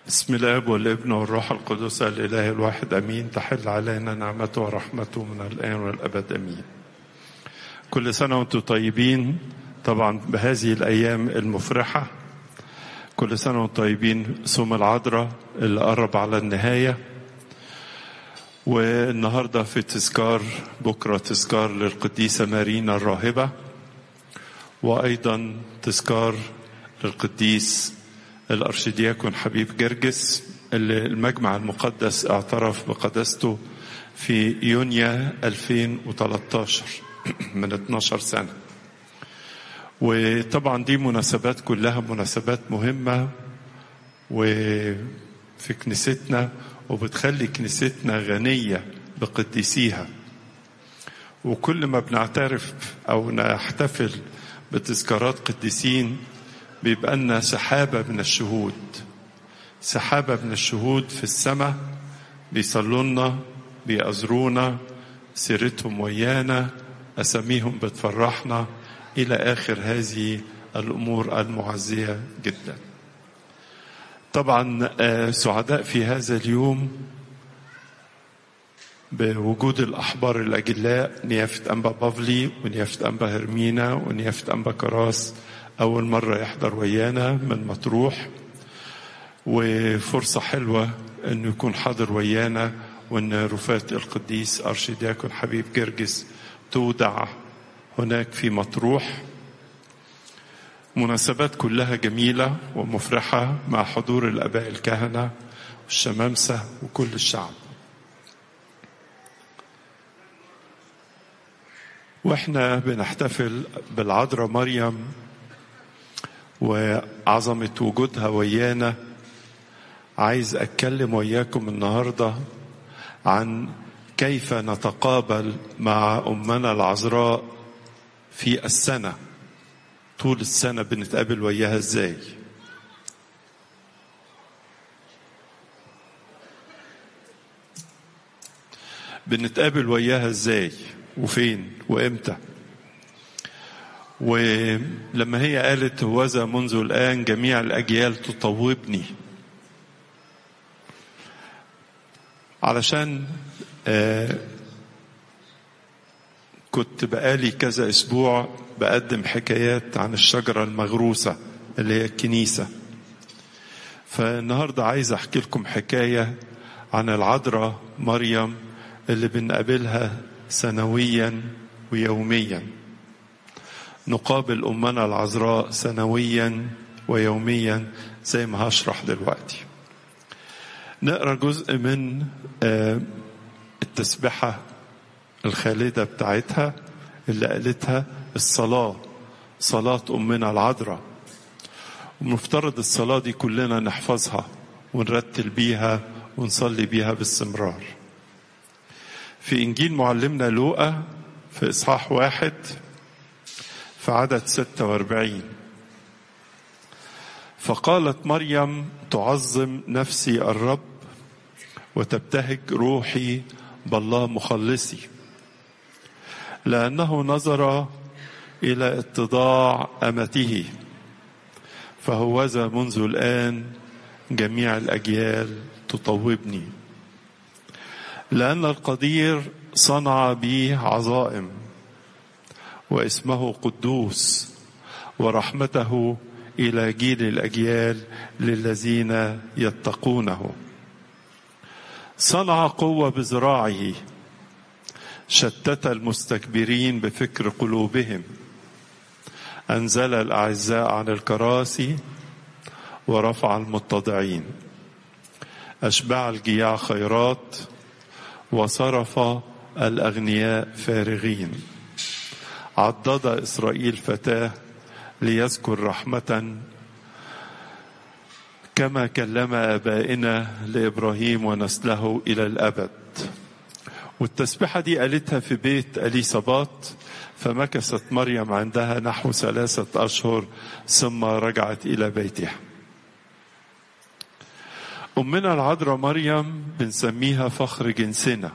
بسم الاب والابن والروح القدس الاله الواحد امين. تحل علينا نعمته ورحمته من الان والابد امين. كل سنه وانتم طيبين، طبعا بهذه الايام المفرحه. كل سنه وانتم طيبين. صوم العذراء اللي قرب على النهايه، والنهارده في تذكار، بكره تذكار للقديسه مارينا الراهبه، وايضا تذكار للقديس الأرشدياكون حبيب جرجس اللي المجمع المقدس اعترف بقداسته في يونيو 2013 من 12 سنة. وطبعا دي مناسبات كلها مناسبات مهمة وفي كنيستنا، وبتخلي كنيستنا غنية بقديسيها. وكل ما بنعترف أو نحتفل بتذكارات قديسين بيبقى لنا سحابة من الشهود، سحابة من الشهود في السماء، بيصلوا لنا، بيأزرونا، سيرتهم ويانا، أساميهم بتفرحنا، إلى آخر هذه الأمور المعزية جدا. طبعا سعداء في هذا اليوم بوجود الأحبار الأجلاء، نيافة أنبا بافلي ونيافة أنبا هرمينا ونيافة أنبا كراس، أول مرة يحضر ويانا من مطروح، وفرصة حلوة أنه يكون حاضر ويانا، وأن رفات القديس أرشدياكون حبيب جرجس تودع هناك في مطروح. مناسبات كلها جميلة ومفرحة مع حضور الآباء الكهنة والشمامسة وكل الشعب. وإحنا بنحتفل بالعذراء مريم وعظمة وجودها ويانا، عايز أتكلم وياكم النهاردة عن كيف نتقابل مع أمنا العذراء في السنة. طول السنة بنتقابل وياها إزاي؟ بنتقابل وياها إزاي وفين وإمتى؟ ولما هي قالت هوذا منذ الآن جميع الأجيال تطوبني، علشان كنت بقالي كذا أسبوع بقدم حكايات عن الشجرة المغروسة اللي هي الكنيسة. فالنهاردة عايز أحكي لكم حكاية عن العذراء مريم اللي بنقابلها سنويا ويوميا. نقابل أمنا العذراء سنويا ويوميا زي ما هشرح دلوقتي. نقرأ جزء من التسبحة الخالدة بتاعتها اللي قالتها الصلاة، صلاة أمنا العذراء. ومفترض الصلاة دي كلنا نحفظها ونرتل بيها ونصلي بيها باستمرار. في إنجيل معلمنا لوقا في إصحاح 1 في عدد 46: فقالت مريم تعظم نفسي الرب وتبتهج روحي بالله مخلصي، لأنه نظر إلى اتضاع أمته، فهوذا منذ الآن جميع الأجيال تطوبني، لأن القدير صنع بي عظائم، واسمه قدوس، ورحمته إلى جيل الأجيال للذين يتقونه. صنع قوة بذراعه، شتت المستكبرين بفكر قلوبهم، أنزل الأعزاء عن الكراسي ورفع المتضعين، أشبع الجياع خيرات وصرف الأغنياء فارغين، عضد إسرائيل فتاه ليذكر رحمة كما كلم آبائنا لإبراهيم ونسله إلى الأبد. والتسبيحة دي قالتها في بيت أليصابات، فمكثت مريم عندها نحو 3 أشهر ثم رجعت إلى بيتها. أمنا العذراء مريم بنسميها فخر جنسنا،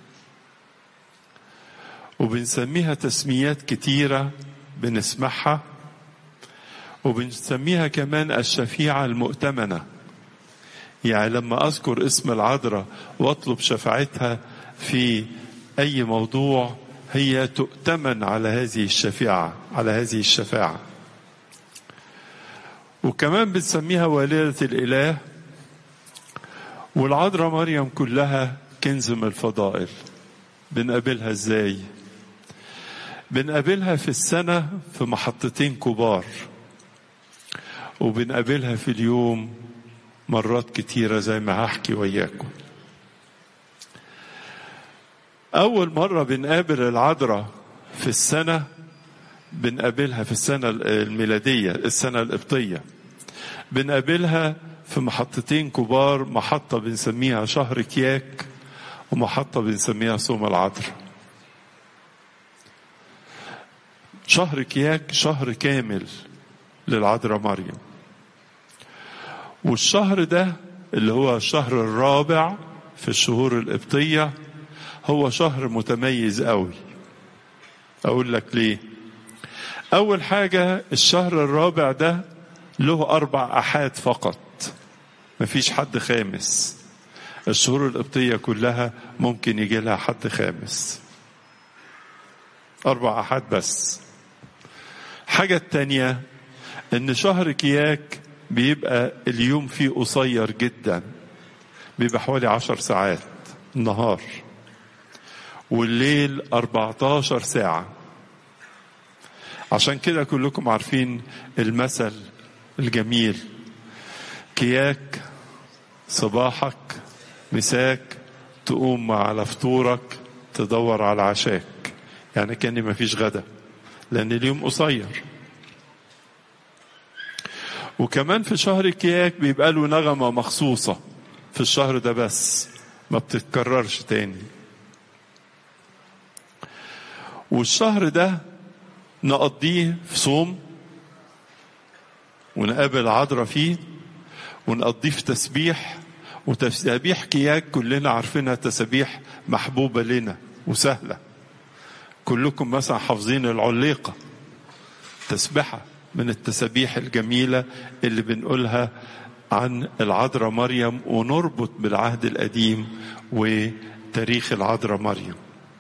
وبنسميها تسميات كتيرة بنسمعها، وبنسميها كمان الشفيعة المؤتمنة. يعني لما أذكر اسم العذراء وأطلب شفاعتها في أي موضوع هي تؤتمن على هذه الشفاعة. وكمان بنسميها والدة الإله. والعذراء مريم كلها كنز من الفضائل. بنقابلها ازاي؟ بنقابلها في السنة في محطتين كبار، وبنقابلها في اليوم مرات كتيرة زي ما هحكي وياكم. أول مرة بنقابل العذراء في السنة بنقابلها في السنة الميلادية، السنة القبطية. بنقابلها في محطتين كبار، محطة بنسميها شهر كياك ومحطة بنسميها صوم العذراء. شهر كياك شهر كامل للعذراء مريم، والشهر ده اللي هو الشهر الرابع في الشهور القبطية هو شهر متميز قوي. أقول لك ليه؟ أول حاجة الشهر الرابع ده له 4 أحاد فقط، مفيش حد خامس. الشهور القبطية كلها ممكن يجي لها حد خامس، 4 أحاد بس. حاجة التانية إن شهر كياك بيبقى اليوم فيه قصير جدا، بيبقى حوالي 10 ساعات النهار، والليل 14 ساعة. عشان كده كلكم عارفين المثل الجميل: كياك صباحك مساك تقوم على فطورك تدور على عشاك. يعني كأن مفيش غدا لأن اليوم قصير. وكمان في شهر كياك بيبقى له نغمة مخصوصة في الشهر ده بس، ما بتتكررش تاني. والشهر ده نقضيه في صوم، ونقابل عذراء فيه، ونقضيه في تسبيح. وتسبيح كياك كلنا عارفينها تسبيح محبوبة لنا وسهلة. كلكم مثلا حافظين العليقة، تسبحة من التسبيح الجميلة اللي بنقولها عن العذراء مريم، ونربط بالعهد القديم وتاريخ العذراء مريم.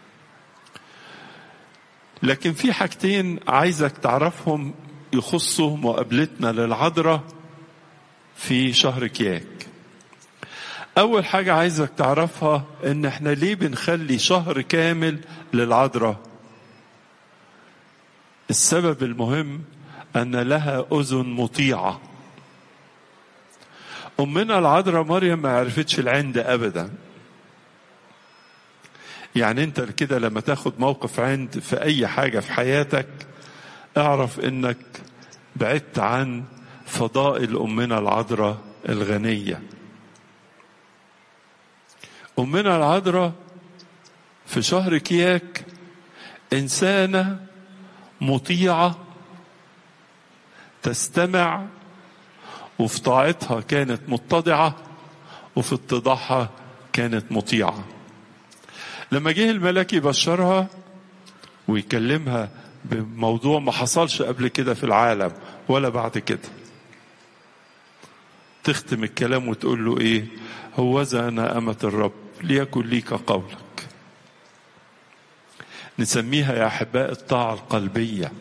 لكن في حاجتين عايزك تعرفهم يخصوا مقابلتنا للعذراء في شهر كياك. أول حاجة عايزك تعرفها إن إحنا ليه بنخلي شهر كامل للعذراء. السبب المهم أن لها أذن مطيعة. أمنا العذراء مريم ما عرفتش العند أبدا. يعني أنت كده لما تاخد موقف عند في أي حاجة في حياتك اعرف إنك بعدت عن فضائل أمنا العذراء الغنية. أمنا العذراء في شهر كياك إنسانة مطيعة تستمع، وفي طاعتها كانت متضعة، وفي اتضاعها كانت مطيعة. لما جه الملاك يبشرها ويكلمها بموضوع ما حصلش قبل كده في العالم ولا بعد كده، تختم الكلام وتقول له ايه؟ هوذا انا امة الرب ليكن ليك قولك. نسميها يا احباء الطاعة القلبية.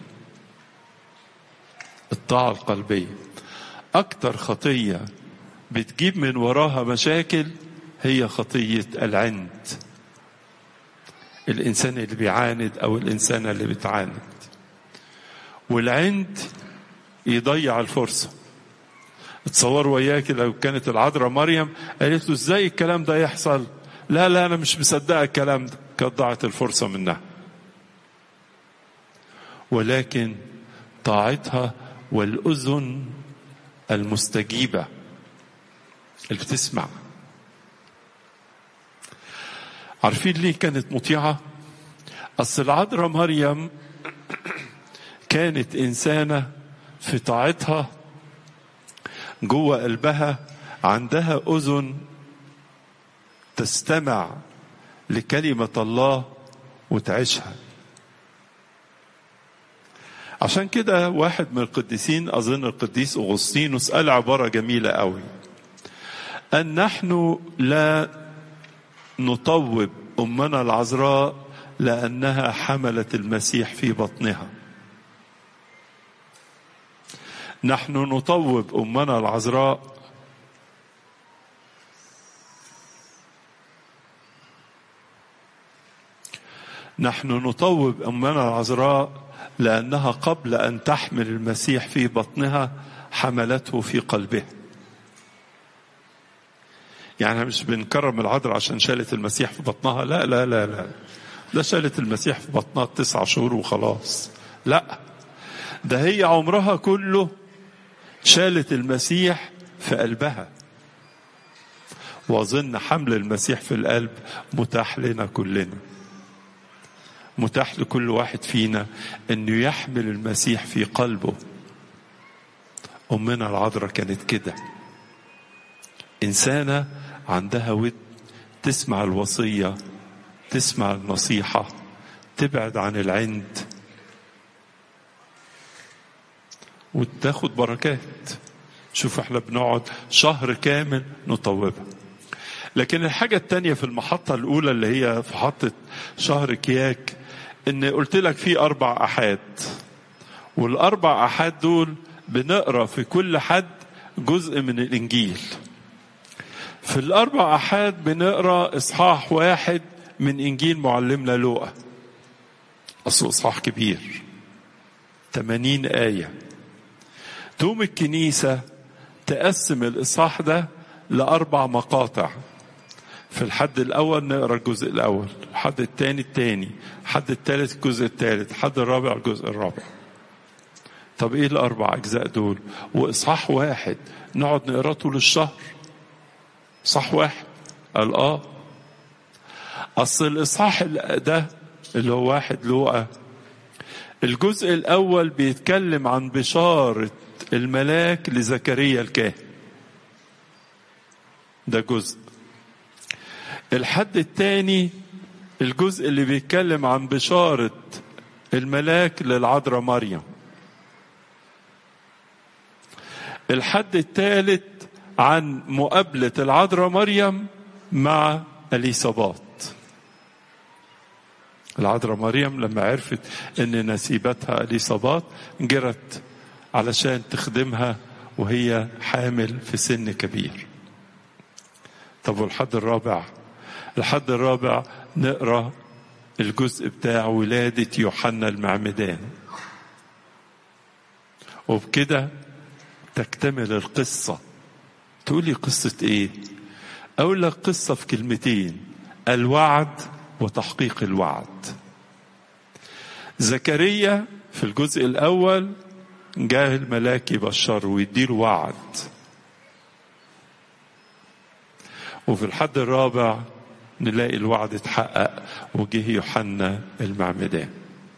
الطاعة القلبية اكتر خطية بتجيب من وراها مشاكل هي خطية العند. الانسان اللي بيعاند او الانسانة اللي بتعاند، والعند يضيع الفرصة. اتصور وياك لو كانت العذراء مريم قالت له ازاي الكلام ده يحصل؟ لا انا مش مصدقه الكلام ده، كانت ضاعت الفرصة منها. ولكن طاعتها والأذن المستجيبة اللي بتسمع. عارفين ليه كانت مطيعة؟ أصل العذراء مريم كانت إنسانة في طاعتها جوه قلبها عندها أذن تستمع لكلمة الله وتعيشها. عشان كده واحد من القديسين، أظن القديس أغسطينوس، قال عبارة جميلة قوي: أن نحن لا نطوب أمنا العذراء لأنها حملت المسيح في بطنها. نحن نطوب أمنا العذراء لأنها قبل أن تحمل المسيح في بطنها حملته في قلبها. يعني مش بنكرم العذراء عشان شالت المسيح في بطنها، لا لا لا لا، ده شالت المسيح في بطنها 9 شهور وخلاص، لا، ده هي عمرها كله شالت المسيح في قلبها. وأظن حمل المسيح في القلب متاح لنا كلنا، متاح لكل واحد فينا انه يحمل المسيح في قلبه. أمنا العذراء كانت كده، إنسانة عندها ود، تسمع الوصية، تسمع النصيحة، تبعد عن العند وتاخد بركات. شوف احنا بنقعد شهر كامل نطوبها. لكن الحاجة التانية في المحطة الأولى اللي هي في محطة شهر كياك، إن قلت لك في 4 أحاد، وال4 أحاد دول بنقرأ في كل حد جزء من الإنجيل. في ال4 أحاد بنقرأ إصحاح 1 من إنجيل معلمنا لوقا، أصله إصحاح كبير 80 آية. تقوم الكنيسة تقسم الإصحاح ده ل4 مقاطع. في الحد الأول نقرأ الجزء الأول، الحد الثاني الثاني، الحد الثالث الجزء الثالث، الحد الرابع الجزء الرابع. طب إيه ال4 أجزاء دول؟ وإصحاح 1 نقعد نقرأ طول الشهر؟ صح واحد؟ قال أصل الإصحاح ده اللي هو 1 لوقا، الجزء الأول بيتكلم عن بشارة الملاك لزكريا الكاهن، ده جزء. الحد الثاني الجزء اللي بيتكلم عن بشارة الملاك للعذراء مريم. الحد الثالث عن مقابلة العذراء مريم مع إليصابات. العذراء مريم لما عرفت ان نسيبتها إليصابات جرت علشان تخدمها وهي حامل في سن كبير. طب والحد الرابع؟ الحد الرابع نقرأ الجزء بتاع ولادة يوحنا المعمدان، وبكده تكتمل القصة. تقولي قصة ايه؟ اقول لك قصة في كلمتين: الوعد وتحقيق الوعد. زكريا في الجزء الاول جاء الملاك يبشر ويديله وعد، وفي الحد الرابع نلاقي الوعد اتحقق وجه يوحنا المعمدان.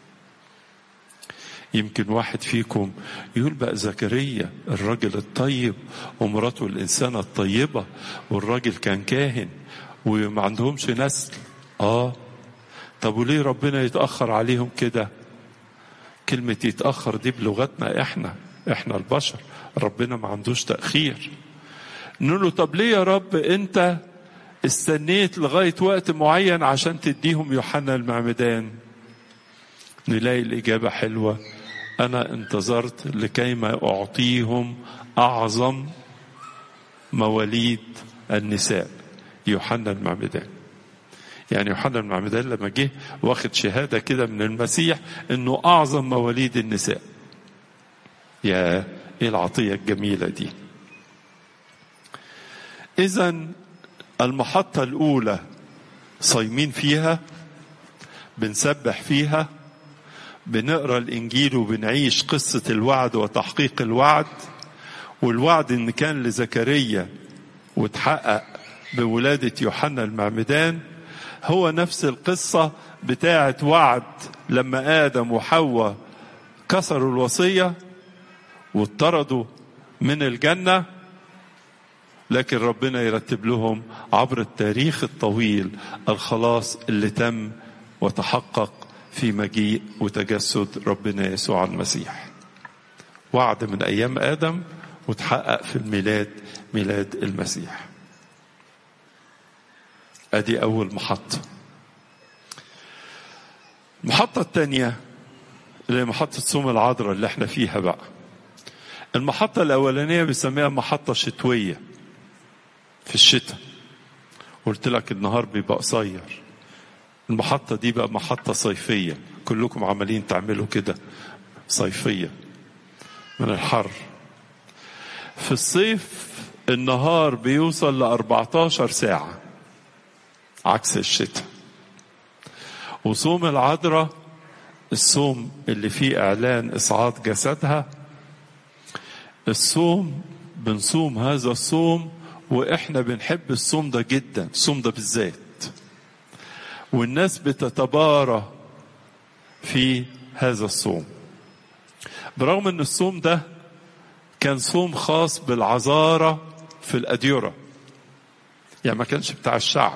يمكن واحد فيكم يقول بقى زكريا الراجل الطيب ومراته الإنسانة الطيبة والراجل كان كاهن وما عندهمش نسل. طب وليه ربنا يتأخر عليهم كده؟ كلمة يتأخر دي بلغتنا احنا البشر، ربنا ما عندوش تأخير. نقول له طب ليه يا رب انت استنيت لغاية وقت معين عشان تديهم يوحنا المعمدان؟ نلاقي الإجابة حلوة: أنا انتظرت لكيما أعطيهم أعظم مواليد النساء، يوحنا المعمدان. يعني يوحنا المعمدان لما جه واخد شهادة كده من المسيح إنه أعظم مواليد النساء. يا إيه العطية الجميلة دي! إذن المحطة الأولى صايمين فيها، بنسبح فيها، بنقرأ الإنجيل وبنعيش قصة الوعد وتحقيق الوعد. والوعد إن كان لزكريا وتحقق بولادة يوحنا المعمدان هو نفس القصة بتاعة وعد لما آدم وحواء كسروا الوصية واطردوا من الجنة، لكن ربنا يرتب لهم عبر التاريخ الطويل الخلاص اللي تم وتحقق في مجيء وتجسد ربنا يسوع المسيح. وعد من أيام آدم وتحقق في الميلاد، ميلاد المسيح. ادي اول محطة. المحطة الثانية اللي هي محطة صوم العذراء اللي احنا فيها بقى. المحطة الاولانية بنسميها محطة شتوية في الشتاء، قلت لك النهار بيبقى قصير. المحطة دي بقى محطة صيفية، كلكم عمالين تعملوا كده، صيفية من الحر. في الصيف النهار بيوصل ل 14 ساعة عكس الشتاء. وصوم العذراء الصوم اللي فيه إعلان إصعاد جسدها، الصوم بنصوم هذا الصوم وإحنا بنحب الصوم ده جدا، الصوم ده بالذات، والناس بتتبارى في هذا الصوم. برغم ان الصوم ده كان صوم خاص بالعذارى في الأديرة، يعني ما كانش بتاع الشعب،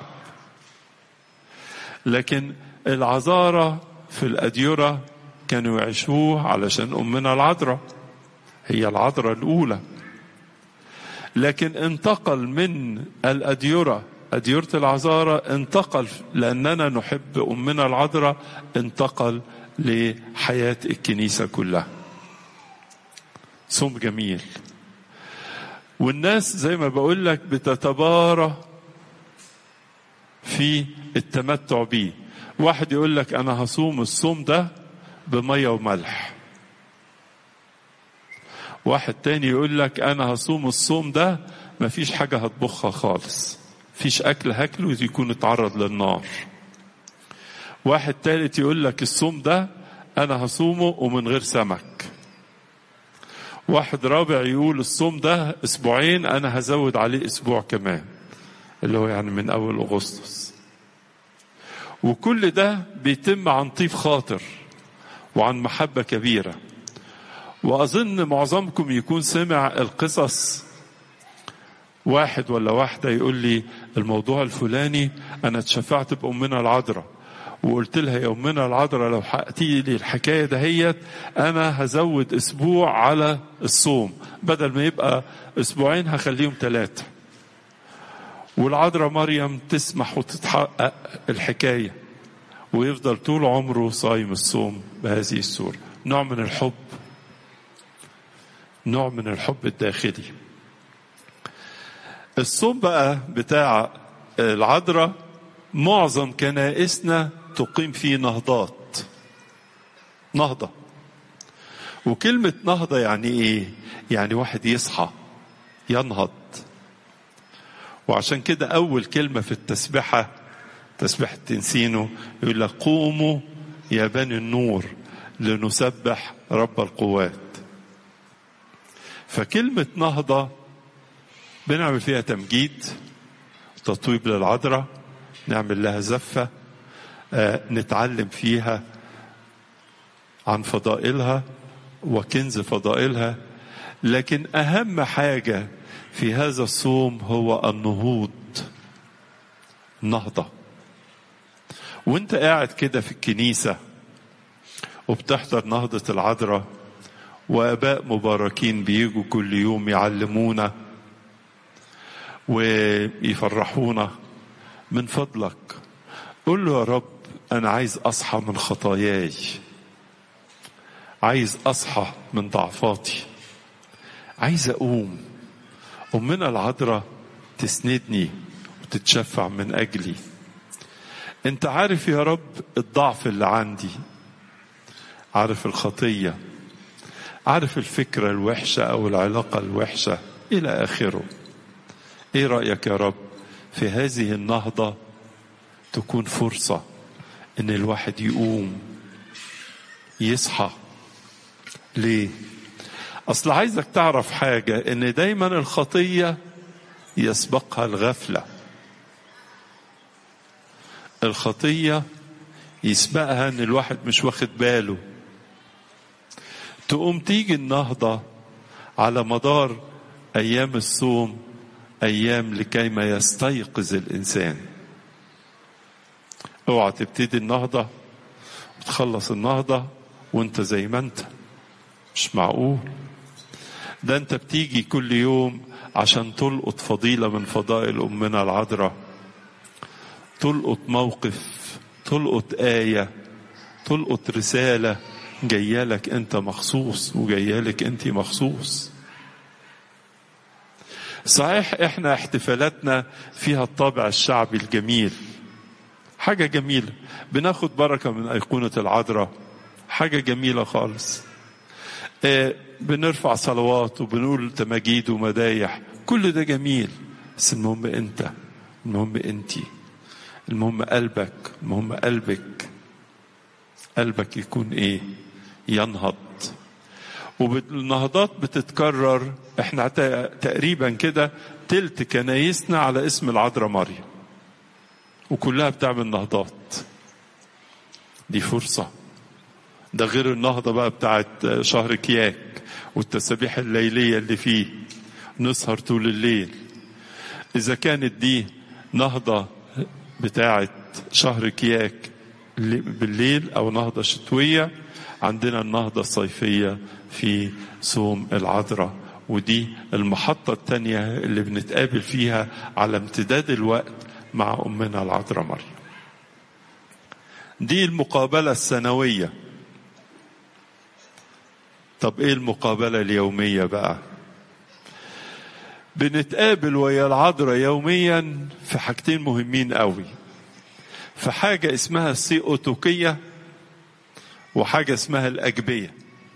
لكن العذارى في الأديرة كانوا يعيشوه علشان أمنا العذراء هي العذراء الأولى. لكن انتقل من الأديرة، أديرة العذارى، انتقل لأننا نحب أمنا العذراء، انتقل لحياة الكنيسة كلها. صوم جميل، والناس زي ما بقول لك بتتبارى في التمتع بيه. واحد يقول لك أنا هصوم الصوم ده بمية وملح، واحد تاني يقول لك أنا هصوم الصوم ده مفيش حاجة هتبخها خالص، فيش أكل هاكله يكون اتعرض للنار. واحد تالت يقول لك الصوم ده أنا هصومه ومن غير سمك. واحد رابع يقول الصوم ده أسبوعين، أنا هزود عليه أسبوع كمان، اللي هو يعني من أول أغسطس. وكل ده بيتم عن طيب خاطر وعن محبة كبيرة. وأظن معظمكم يكون سمع القصص، واحد ولا واحدة يقول لي الموضوع الفلاني أنا اتشفعت بأمنا العذراء وقلت لها يا أمنا العذراء لو حققتي لي الحكاية دهيت أنا هزود أسبوع على الصوم، بدل ما يبقى أسبوعين هخليهم 3. والعذراء مريم تسمح وتتحقق الحكاية، ويفضل طول عمره صايم الصوم بهذه الصورة. نوع من الحب، نوع من الحب الداخلي. الصوم بقى بتاع العذراء معظم كنائسنا تقيم فيه نهضات. نهضة، وكلمة نهضة يعني ايه؟ يعني واحد يصحى ينهض. وعشان كده أول كلمة في التسبحة، تسبحة تنسينو، يقول لك قوموا يا بني النور لنسبح رب القوات. فكلمة نهضة بنعمل فيها تمجيد، تطويب للعذراء، نعمل لها زفة، نتعلم فيها عن فضائلها وكنز فضائلها. لكن أهم حاجة في هذا الصوم هو النهوض، النهضة. وانت قاعد كده في الكنيسة وبتحضر نهضة العذراء، وآباء مباركين بيجوا كل يوم يعلمونا ويفرحونا، من فضلك قل له يا رب أنا عايز أصحى من خطاياي، عايز أصحى من ضعفاتي، عايز أقوم. أمنا العذراء تسندني وتتشفع من أجلي. أنت عارف يا رب الضعف اللي عندي، عارف الخطية، عارف الفكرة الوحشة أو العلاقة الوحشة إلى آخره. إيه رأيك يا رب في هذه النهضة تكون فرصة إن الواحد يقوم يصحى؟ ليه؟ أصل عايزك تعرف حاجة، إن دايما الخطية يسبقها الغفلة. الخطية يسبقها إن الواحد مش واخد باله. تقوم تيجي النهضة على مدار أيام الصوم، أيام لكي ما يستيقظ الإنسان. اوعى تبتدي النهضة وتخلص النهضة وانت زي ما انت، مش معقول. ده انت بتيجي كل يوم عشان تلقط فضيلة من فضائل أمنا العذراء، تلقط موقف، تلقط آية، تلقط رسالة جايالك انت مخصوص وجايالك انت مخصوص. صحيح احنا احتفالاتنا فيها الطابع الشعبي الجميل، حاجة جميلة، بناخد بركة من أيقونة العذراء، حاجة جميلة خالص. بنرفع صلوات وبنقول تماجيد ومدايح، كل ده جميل، بس المهم انت، المهم انتي، المهم قلبك، المهم قلبك. قلبك يكون ايه؟ ينهض. والنهضات بتتكرر. احنا تقريبا كده تلت كنايسنا على اسم العذراء مريم، وكلها بتعمل نهضات. دي فرصة. ده غير النهضة بقى بتاعت شهر كياك والتسابيح الليلية اللي فيه، نسهر طول الليل. إذا كانت دي نهضة بتاعت شهر كياك بالليل أو نهضة شتوية، عندنا النهضة الصيفية في صوم العذراء، ودي المحطة التانية اللي بنتقابل فيها على امتداد الوقت مع أمنا العذراء مريم. دي المقابلة السنوية. طب ايه المقابلة اليومية بقى؟ بنتقابل ويا العذراء يوميا في حاجتين مهمين قوي، في حاجة اسمها السيئوتوكية وحاجة اسمها الأجبية.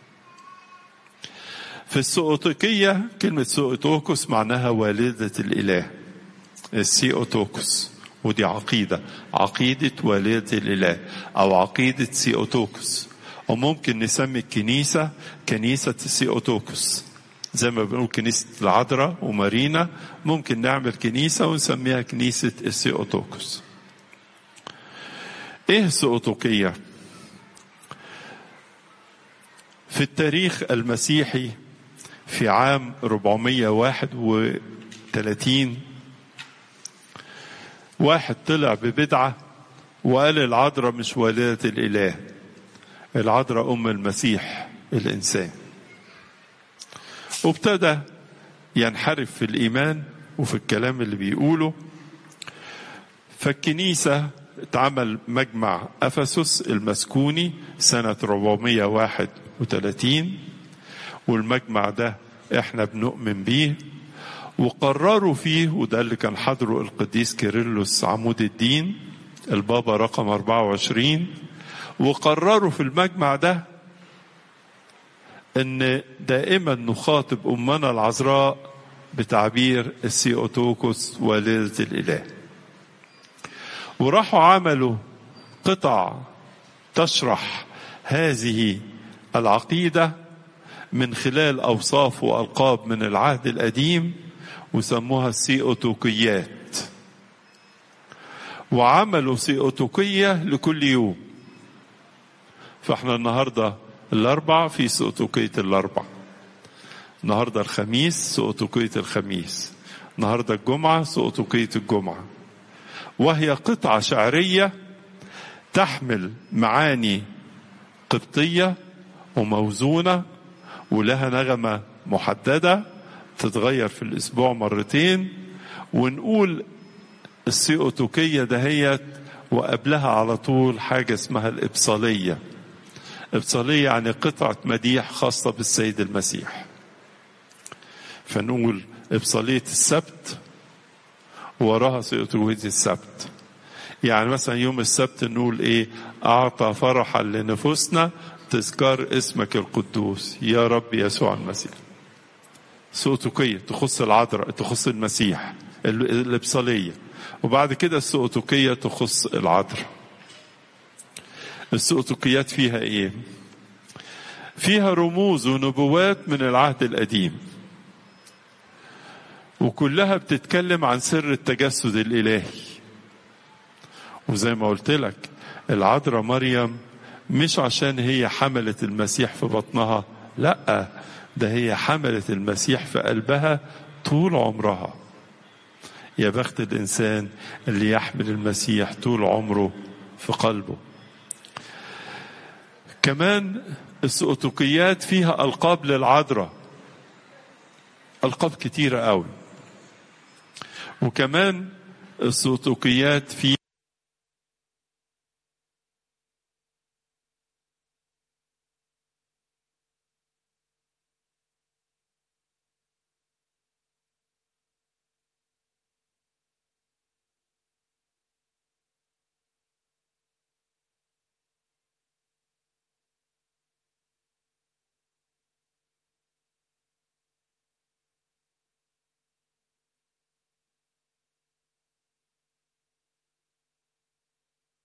في السيئوتوكية كلمة سيئوتوكوس معناها والدة الإله، السيئوتوكوس، ودي عقيدة والدة الإله أو عقيدة سيئوتوكوس. وممكن نسمي الكنيسة كنيسة السيئوتوكوس، زي ما بنقول كنيسة العذراء ومارينا، ممكن نعمل كنيسة ونسميها كنيسة السيئوتوكوس. ايه السيئوتوكية؟ في التاريخ المسيحي في عام 431 واحد طلع ببدعة وقال العذراء مش والدة الإله، العذراء أم المسيح الإنسان. وابتدى ينحرف في الإيمان وفي الكلام اللي بيقوله. فالكنيسة اتعمل مجمع أفسس المسكوني سنة 431، والمجمع ده احنا بنؤمن بيه. وقرروا فيه، وده اللي كان حضره القديس كيرلس عمود الدين البابا رقم 24، وقرروا في المجمع ده ان دائما نخاطب امنا العذراء بتعبير السيئوتوكوس والدة الاله. وراحوا عملوا قطع تشرح هذه العقيدة من خلال اوصاف والقاب من العهد القديم، وسموها السيئوتوكيات. وعملوا سيئوتوكية لكل يوم. فاحنا النهاردة الأربع في سيئوتوكية الأربع، النهاردة الخميس سيئوتوكية الخميس، النهاردة الجمعة سيئوتوكية الجمعة. وهي قطعة شعرية تحمل معاني قبطية وموزونة، ولها نغمة محددة تتغير في الأسبوع مرتين. ونقول السيئوتوكية دهيت وقبلها على طول حاجة اسمها الإبصالية. إبصالية يعني قطعة مديح خاصة بالسيد المسيح. فنقول إبصالية السبت وراها سيئوتوكية السبت. يعني مثلا يوم السبت نقول إيه؟ أعطى فرحا لنفوسنا تذكار اسمك القدوس يا رب يسوع المسيح. سيئوتوكية تخص العذراء، تخص المسيح، الإبصالية. وبعد كده السيئوتوكية تخص العذراء. السيئوتوكيات فيها ايه؟ فيها رموز ونبوات من العهد القديم، وكلها بتتكلم عن سر التجسد الإلهي. وزي ما قلت لك العذراء مريم مش عشان هي حملت المسيح في بطنها، لا، ده هي حملت المسيح في قلبها طول عمرها. يا بخت الإنسان اللي يحمل المسيح طول عمره في قلبه. كمان السيئوتوكيات فيها ألقاب للعذراء، ألقاب كتيرة قوي. وكمان السيئوتوكيات فيها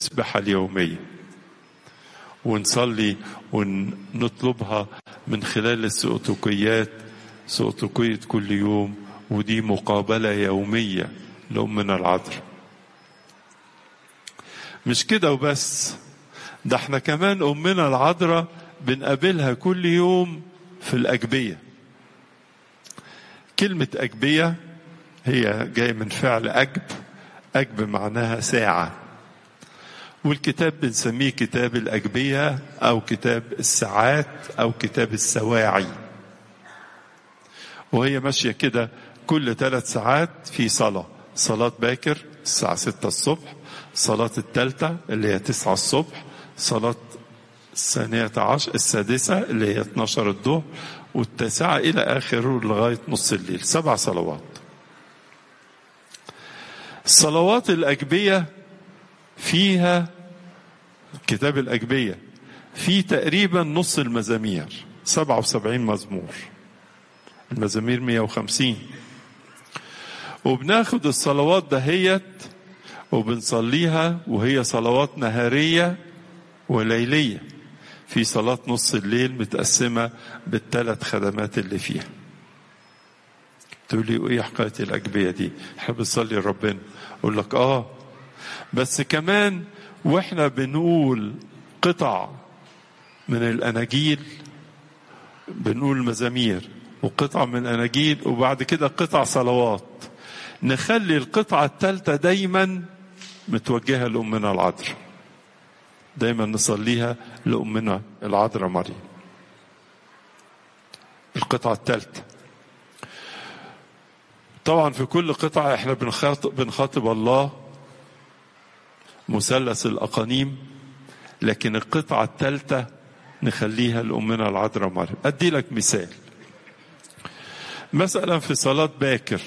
التسبحة اليومية، ونصلي ونطلبها من خلال السؤتقيات، سؤتقية كل يوم، ودي مقابلة يومية لأمنا العذراء. مش كده وبس، ده احنا كمان أمنا العذراء بنقابلها كل يوم في الأجبية. كلمة أجبية هي جاية من فعل أجب، أجب معناها ساعة، والكتاب بنسميه كتاب الأجبية أو كتاب الساعات أو كتاب السواعي. وهي ماشية كده كل 3 ساعات في صلاة باكر الساعة 6 الصبح، صلاة الثالثة اللي هي 9 الصبح، صلاة السادسة اللي هي 12 الظهر، والتاسعة إلى آخره لغاية نص الليل. 7 صلوات. الصلوات الأجبية فيها كتاب الأجبية في تقريبا نص المزامير، 77 مزمور، المزامير 150. وبناخد الصلوات دهيت وبنصليها، وهي صلوات نهارية وليلية. في صلاة نص الليل متقسمة بال3 خدمات اللي فيها. تقولي ايه حكاية الأجبية دي؟ حب تصلي لربنا. اقول لك بس كمان واحنا بنقول قطع من الأناجيل، بنقول مزامير وقطع من الأناجيل وبعد كده قطع صلوات، نخلي القطعة الثالثة دايما متوجهة لأمنا العذراء، دايما نصليها لأمنا العذراء مريم. القطعة الثالثة طبعا في كل قطعة احنا بنخاطب الله مثلث الأقانيم، لكن القطعة الثالثة نخليها لأمنا العذراء مريم. أدي لك مثال. مثلا في صلاة باكر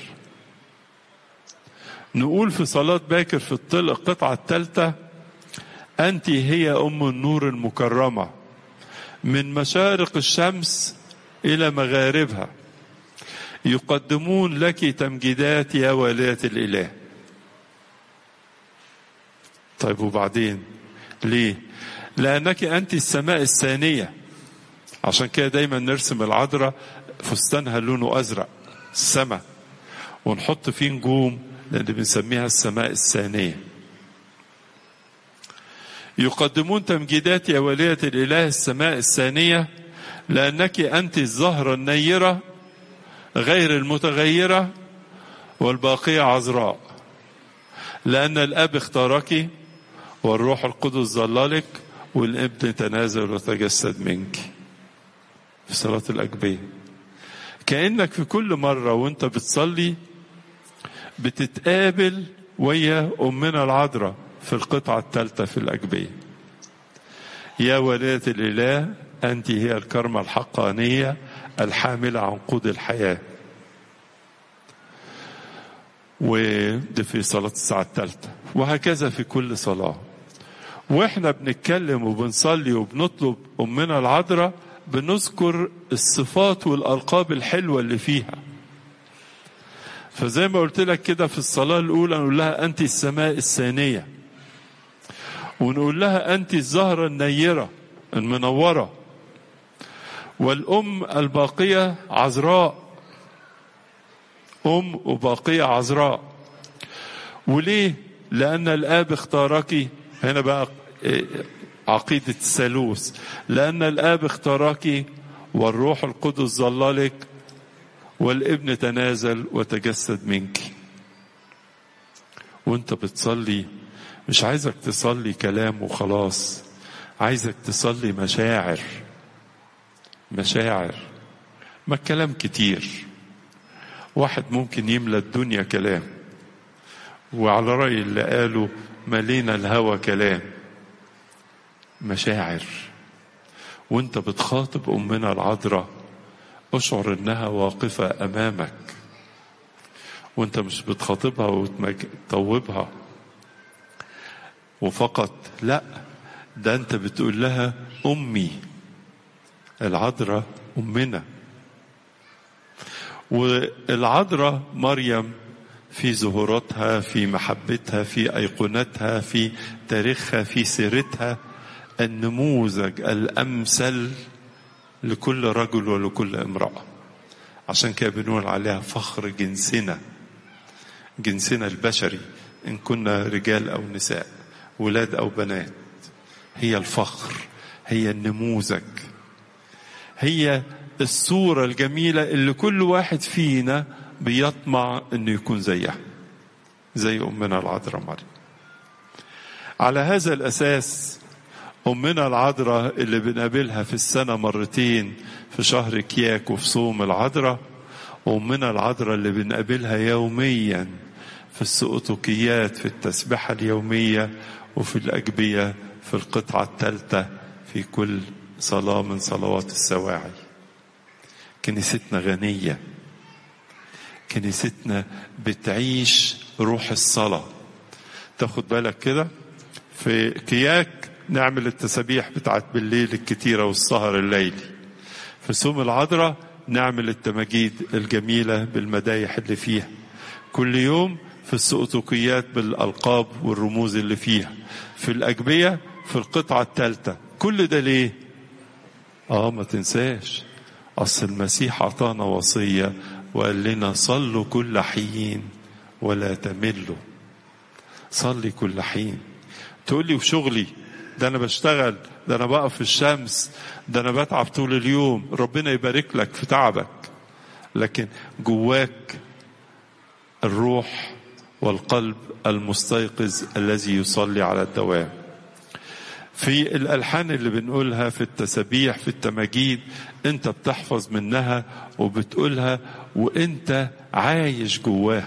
نقول في صلاة باكر في القطعة الثالثة: أنت هي أم النور المكرمة، من مشارق الشمس إلى مغاربها يقدمون لك تمجيدات يا والية الإله. طيب وبعدين ليه؟ لأنك أنت السماء الثانية. عشان كده دايما نرسم العذراء فستانها لونه أزرق السماء، ونحط فيه نجوم لأن بنسميها السماء الثانية. يقدمون تمجيدات يا والية الإله السماء الثانية، لأنك أنت الزهرة النيرة غير المتغيرة والباقية عذراء، لأن الأب اختارك والروح القدس ظللك والابن تنازل وتجسد منك. في صلاة الأجبية كأنك في كل مرة وانت بتصلي بتتقابل ويا أمنا العذراء في القطعة الثالثة في الأجبية. يا والية الإله أنت هي الكرمة الحقانية الحاملة عنقود الحياة. ودي في صلاة الساعة الثالثة، وهكذا في كل صلاة. واحنا بنتكلم وبنصلي وبنطلب أمنا العذراء بنذكر الصفات والألقاب الحلوة اللي فيها. فزي ما قلت لك كده في الصلاة الأولى نقول لها أنت السماء الثانية، ونقول لها أنت الزهرة النيرة المنورة، والأم الباقية عذراء، أم وباقية عذراء. وليه؟ لأن الآب اختارك. هنا بقى عقيدة الثالوث. لأن الآب اختارك والروح القدس ظللك والابن تنازل وتجسد منك. وانت بتصلي مش عايزك تصلي كلام وخلاص، عايزك تصلي مشاعر. ما الكلام كتير، واحد ممكن يملى الدنيا كلام، وعلى رأي اللي قالوا ملينا الهوى كلام. مشاعر. وانت بتخاطب أمنا العذراء اشعر انها واقفة امامك، وانت مش بتخاطبها وتطوبها وفقط، لا، ده انت بتقول لها امي العذراء امنا. والعذراء مريم في ظهوراتها، في محبتها، في أيقونتها، في تاريخها، في سيرتها، النموذج الأمثل لكل رجل ولكل امرأة. عشان كده بنقول عليها فخر جنسنا البشري، إن كنا رجال أو نساء، ولاد أو بنات. هي الفخر، هي النموذج، هي الصورة الجميلة اللي كل واحد فينا بيطمع انه يكون زيها، زي امنا العذراء مريم. على هذا الاساس امنا العذراء اللي بنقابلها في السنة مرتين، في شهر كياك وفي صوم العذراء، وامنا العذراء اللي بنقابلها يوميا في السؤتوكيات، في التسبحة اليومية، وفي الأجبية، في القطعة الثالثة في كل صلاة من صلوات السواعي. كنيستنا غنية، كنيستنا بتعيش روح الصلاة. تاخد بالك كده في كياك نعمل التسابيح بتاعت بالليل الكتيرة والسهر الليلي، في صوم العذراء نعمل التماجيد الجميلة بالمدايح اللي فيها، كل يوم في السؤتوكيات بالألقاب والرموز اللي فيها، في الأجبية في القطعة الثالثة. كل ده ليه؟ ما تنساش أصل المسيح أعطانا وصية وقال لنا صلوا كل حين ولا تملوا. صلي كل حين. تقول لي وشغلي ده أنا بشتغل، ده أنا بقف في الشمس، ده أنا بتعب طول اليوم. ربنا يبارك لك في تعبك، لكن جواك الروح والقلب المستيقظ الذي يصلي على الدوام. في الألحان اللي بنقولها في التسابيح في التماجيد انت بتحفظ منها وبتقولها وانت عايش جواها.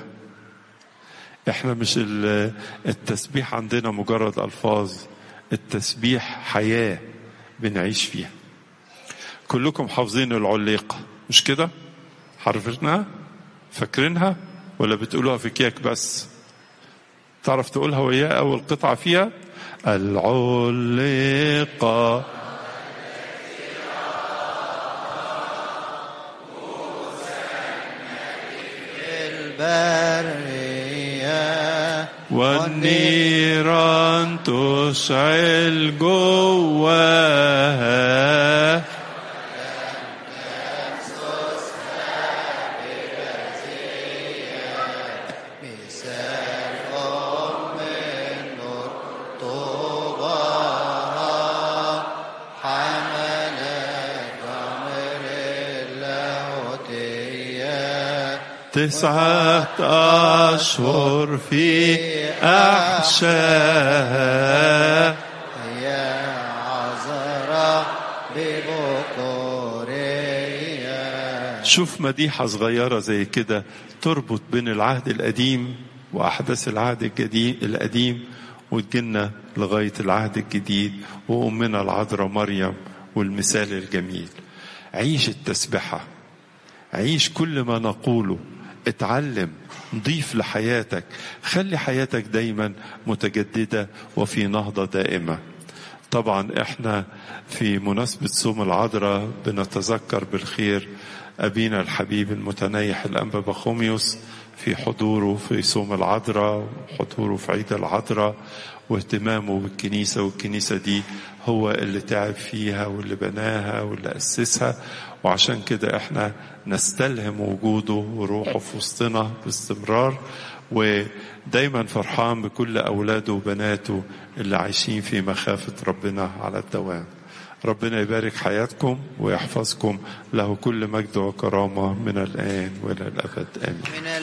احنا مش التسبيح عندنا مجرد ألفاظ، التسبيح حياة بنعيش فيها. كلكم حافظين العليقة مش كده؟ حرفناها؟ فاكرينها ولا بتقولوها في كياك بس؟ تعرف تقولها وياه أول قطعة فيها؟ العليقة البرية والنيران تشعل جواها تسعة أشهر في أحشاها يا عذراء ببكورية. شوف مديحة صغيرة زي كده تربط بين العهد القديم وأحداث العهد القديم وتجينا لغاية العهد الجديد، وأمنا العذراء مريم والمثال الجميل. عيش التسبحة، عيش كل ما نقوله، اتعلم، ضيف لحياتك، خلي حياتك دايما متجددة وفي نهضة دائمة. طبعا احنا في مناسبة صوم العذراء بنتذكر بالخير أبينا الحبيب المتنيح الأنبا بخوميوس في حضوره في صوم العذراء، وحضوره في عيد العذراء، واهتمامه بالكنيسة. والكنيسة دي هو اللي تعب فيها واللي بناها واللي أسسها، وعشان كده احنا نستلهم وجوده وروحه في وسطنا باستمرار، ودايما فرحان بكل أولاده وبناته اللي عايشين في مخافة ربنا على الدوام. ربنا يبارك حياتكم ويحفظكم، له كل مجد وكرامة من الآن وإلى الأبد آمين.